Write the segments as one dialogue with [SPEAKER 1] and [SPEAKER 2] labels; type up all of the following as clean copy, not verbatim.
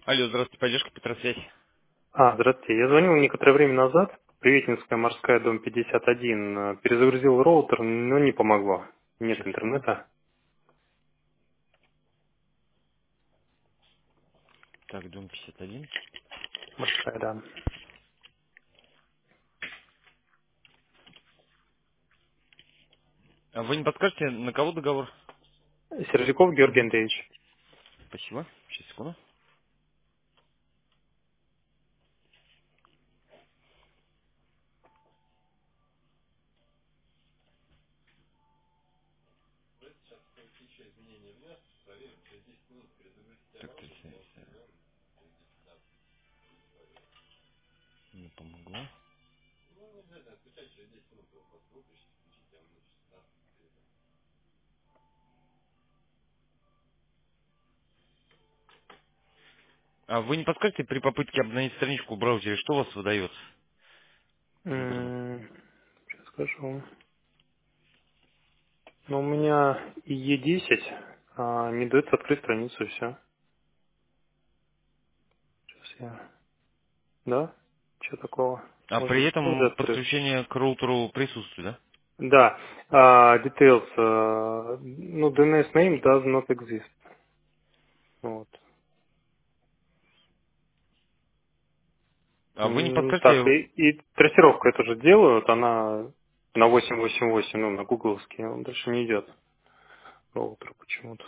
[SPEAKER 1] Алло, здравствуйте, поддержка Петросвязь.
[SPEAKER 2] Здравствуйте. Я звонил некоторое время назад. Приветинская морская, дом 51. Перезагрузил роутер, но не помогло. Нет
[SPEAKER 1] Сейчас, секунду.
[SPEAKER 2] интернета.
[SPEAKER 1] Так, дом 51.
[SPEAKER 2] Морская, да.
[SPEAKER 1] А вы не подскажете, на кого договор?
[SPEAKER 2] Сердюков Георгий
[SPEAKER 1] Угу.
[SPEAKER 2] Андреевич.
[SPEAKER 1] Спасибо. Сейчас, секунду. Так, не помогло. А вы не подскажете, при попытке обновить страничку в браузере, что у вас выдает?
[SPEAKER 2] Сейчас скажу. Ну, у меня Е10 не дает открыть страницу, и все. Сейчас я... Да? Что такого?
[SPEAKER 1] А
[SPEAKER 2] Может
[SPEAKER 1] при
[SPEAKER 2] быть, уже
[SPEAKER 1] этом
[SPEAKER 2] открыт?
[SPEAKER 1] подключение к роутеру присутствует, да?
[SPEAKER 2] Да. Details. Ну, DNS name does not exist. Вот.
[SPEAKER 1] А вы не
[SPEAKER 2] Так,
[SPEAKER 1] подскажете...
[SPEAKER 2] и трассировку это же делают, она на 888, ну, на гугловский, он дальше не идет роутер почему-то.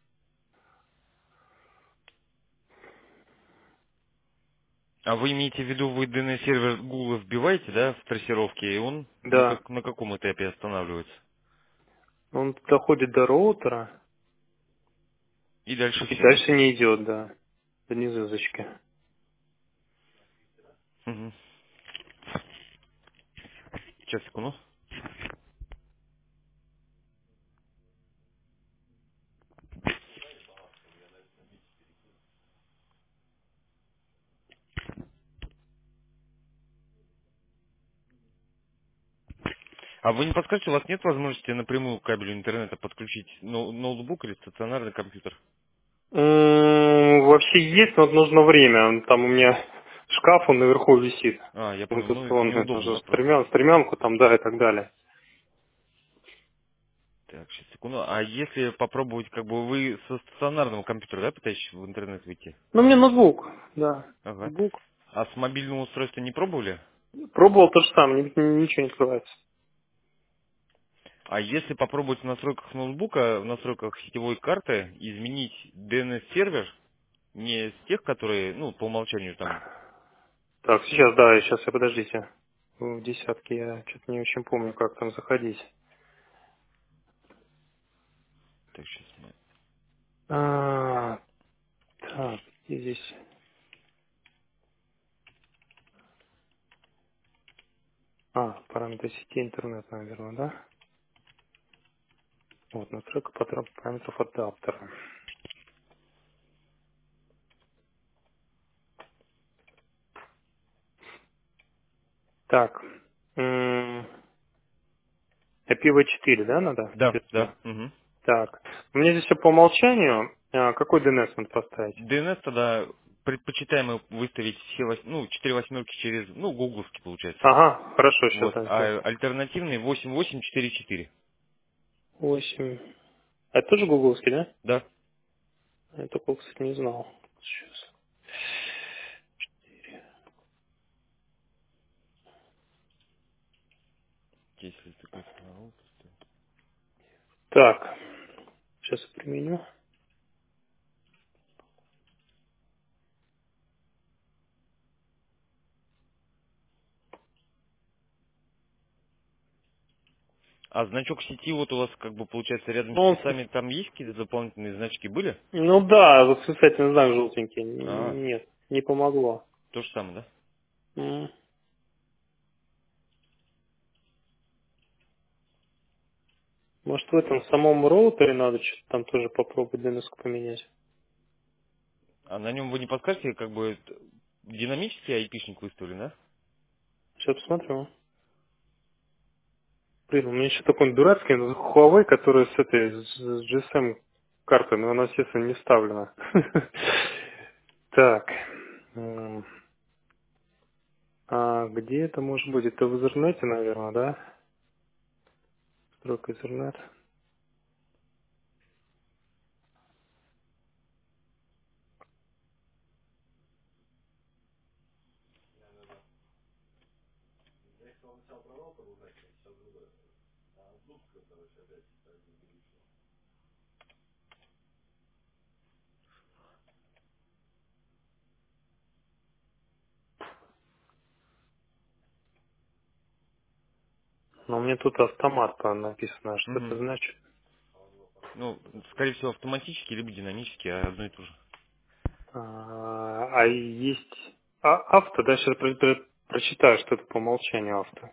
[SPEAKER 1] А вы имеете в виду, вы DNS-сервер Google вбиваете, да, в трассировке, и он
[SPEAKER 2] Да,
[SPEAKER 1] на каком этапе останавливается?
[SPEAKER 2] он доходит до роутера
[SPEAKER 1] И дальше
[SPEAKER 2] и
[SPEAKER 1] все, да?
[SPEAKER 2] дальше не идет, да, до низочки.
[SPEAKER 1] Угу. Сейчас, секунду. А вы не подскажете, у вас нет возможности напрямую к кабелю интернета подключить ноутбук или стационарный компьютер?
[SPEAKER 2] Вообще есть, но нужно время. Там у меня шкаф, он наверху висит.
[SPEAKER 1] А, я понял. Ну,
[SPEAKER 2] Мутационный,
[SPEAKER 1] неудобно,
[SPEAKER 2] нужно
[SPEAKER 1] да, просто.
[SPEAKER 2] стремянку там, да, и так далее.
[SPEAKER 1] Так, сейчас, секунду. А если попробовать, как бы вы со стационарного компьютера, да, пытаетесь в интернет выйти?
[SPEAKER 2] Ну, у меня ноутбук, да,
[SPEAKER 1] Ага.
[SPEAKER 2] ноутбук.
[SPEAKER 1] А с мобильного устройства не пробовали?
[SPEAKER 2] Пробовал то же самое, ничего не открывается.
[SPEAKER 1] А если попробовать в настройках ноутбука, в настройках сетевой карты, изменить DNS-сервер, не с тех, которые, ну, по умолчанию там...
[SPEAKER 2] Так, сейчас, да, сейчас, подождите. В десятке я что-то не очень помню, как там заходить.
[SPEAKER 1] Так, сейчас мы...
[SPEAKER 2] А, так, где здесь? Параметры сети интернет, наверное, да? Вот, настройка параметров адаптера. Так, IPv4, да, надо?
[SPEAKER 1] Да, да.
[SPEAKER 2] Сервера?
[SPEAKER 1] Угу.
[SPEAKER 2] Так, у меня здесь все по умолчанию. Какой DNS надо поставить?
[SPEAKER 1] DNS тогда предпочитаем выставить все, ну, 4 восьмерки через, ну, гугловский получается.
[SPEAKER 2] Ага, хорошо, сейчас
[SPEAKER 1] Вот.
[SPEAKER 2] я
[SPEAKER 1] А
[SPEAKER 2] сделаю.
[SPEAKER 1] альтернативный 8844.
[SPEAKER 2] 8. А это тоже гугловский, да?
[SPEAKER 1] Да.
[SPEAKER 2] Я такого, кстати, не знал. Сейчас.
[SPEAKER 1] Если такой файл, просто-
[SPEAKER 2] Так, сейчас я применю.
[SPEAKER 1] А значок сети вот у вас, как бы, получается, рядом
[SPEAKER 2] Ну,
[SPEAKER 1] с
[SPEAKER 2] он,
[SPEAKER 1] часами там есть какие-то дополнительные значки были?
[SPEAKER 2] ну да, восклицательный знак желтенький.
[SPEAKER 1] А,
[SPEAKER 2] Нет, не помогло.
[SPEAKER 1] то же самое, да?
[SPEAKER 2] М. Может, в этом самом роутере надо что-то там тоже попробовать DNS поменять.
[SPEAKER 1] А на нем вы не подскажете, как бы, динамический айпишник выставлен, да?
[SPEAKER 2] Сейчас посмотрю. Блин, у меня еще такой дурацкий Huawei, который с этой, с GSM картой, но она, естественно, не вставлена. Так. м, А где это может быть? Это в Ethernet, наверное, да? Стройка Ethernet. Но мне тут автомат написано. Что это
[SPEAKER 1] Мгм.
[SPEAKER 2] значит?
[SPEAKER 1] Ну, скорее всего, автоматически, либо динамически, а одно и то же.
[SPEAKER 2] А есть авто, да, сейчас прочитаю, что это по умолчанию авто.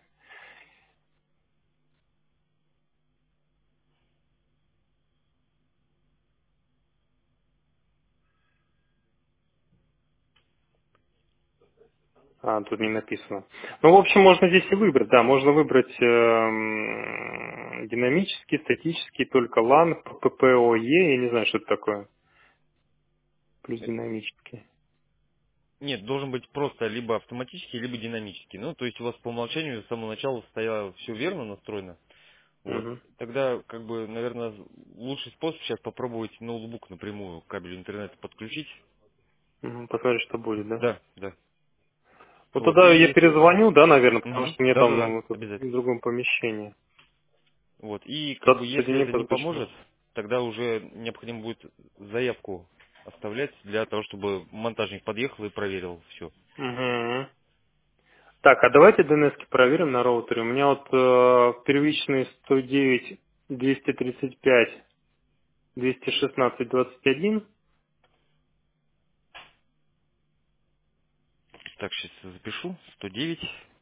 [SPEAKER 2] Тут не написано. Ну, в общем, можно здесь и выбрать, да, можно выбрать динамический, статический, только LAN, PPOE, я не знаю, что это такое, плюс динамический.
[SPEAKER 1] Нет, должен быть просто либо автоматический, либо динамический. Ну, то есть у вас по умолчанию с самого начала стояло все верно настроено. Вот.
[SPEAKER 2] Угу.
[SPEAKER 1] Тогда, как бы, наверное, лучший способ сейчас попробовать ноутбук напрямую к кабелю интернета подключить.
[SPEAKER 2] Посмотреть, что будет, да?
[SPEAKER 1] Да, да.
[SPEAKER 2] Вот
[SPEAKER 1] Вот,
[SPEAKER 2] тогда я
[SPEAKER 1] и...
[SPEAKER 2] перезвоню, да, наверное, потому
[SPEAKER 1] Мгм.
[SPEAKER 2] что мне там
[SPEAKER 1] Да-да-да,
[SPEAKER 2] ну, тут в
[SPEAKER 1] обязательно.
[SPEAKER 2] другом помещении.
[SPEAKER 1] Вот. И, как бы, если
[SPEAKER 2] Соедини,
[SPEAKER 1] это не
[SPEAKER 2] подключу.
[SPEAKER 1] поможет, тогда уже необходимо будет заявку оставлять для того, чтобы монтажник подъехал и проверил все.
[SPEAKER 2] Угу. Так, а давайте DNS проверим на роутере. У меня вот первичный 109, 235, 216, 21,
[SPEAKER 1] Так, сейчас запишу. 109.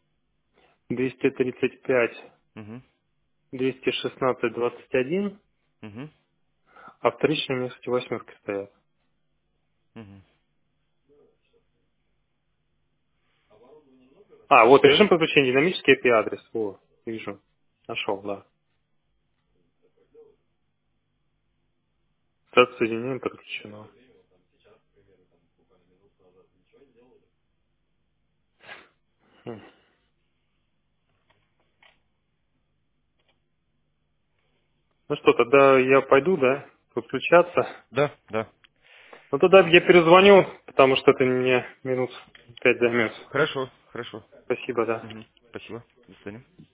[SPEAKER 2] 235,
[SPEAKER 1] Угу.
[SPEAKER 2] 216, 21,
[SPEAKER 1] Угу.
[SPEAKER 2] а вторичные у меня, кстати, восьмерки стоят.
[SPEAKER 1] Угу.
[SPEAKER 2] Вот режим подключения, динамический IP-адрес. О, вижу. Нашел, да. Статус соединения подключено. Хм. Ну что, тогда я пойду, да, подключаться.
[SPEAKER 1] Да, да.
[SPEAKER 2] Ну тогда я перезвоню, потому что это мне минут 5 займет.
[SPEAKER 1] Хорошо, хорошо.
[SPEAKER 2] Спасибо, да.
[SPEAKER 1] Мгм. Спасибо. До свидания.